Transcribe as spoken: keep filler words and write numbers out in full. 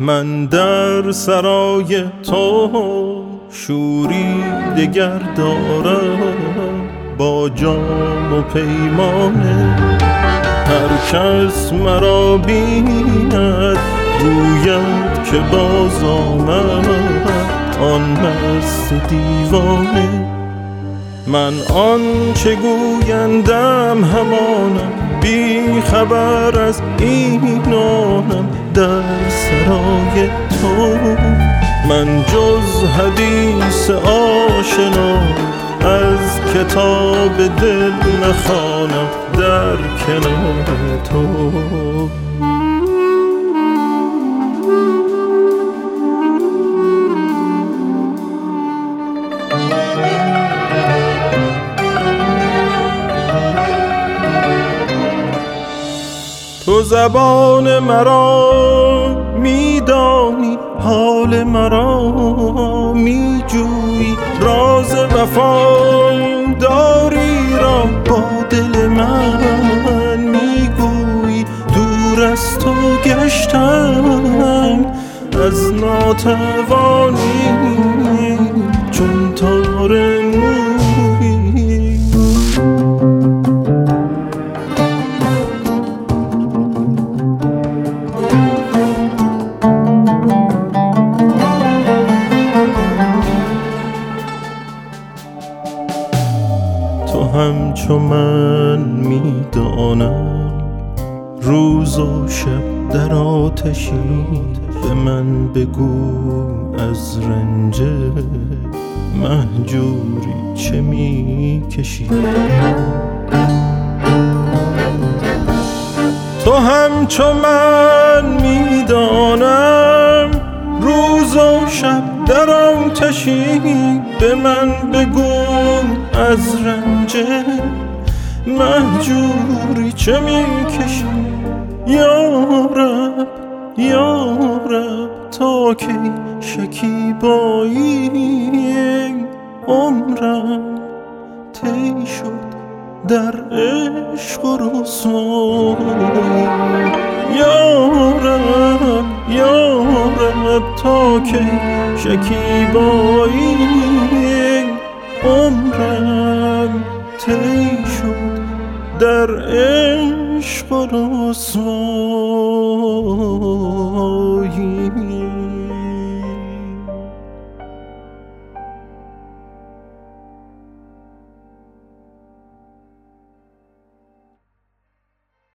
من در سرای تو شوری دگر دارم با جام و پیمانه. هر کس مرا بیند گوید که باز آمد آن مست دیوانه. من آن چه گویندم همانم، بی خبر از اینانم در سرای تو. من جز حدیث آشنا از کتاب دل نخوانم در کنار تو. تو زبان مرا میدانی، حال مرا میجویی، راز وفا داری را با دل من میگویی. دور از تو گشتم از ناتوانی چون تار مویی. تو همچو من میدانم روز و شب در آتشی. به من بگو از رنج مهجوری چه میکشی. تو همچو من میدانم روز و شب در آتشی. به من بگو از رنج مهجوری چه میکشی. یا رب یا رب تا کی شکیبایی عمرم طی شد در عشق و رسوایی. یا رب یا رب تا کی شکیبایی عمرم طی شد در عشق و رسوایی.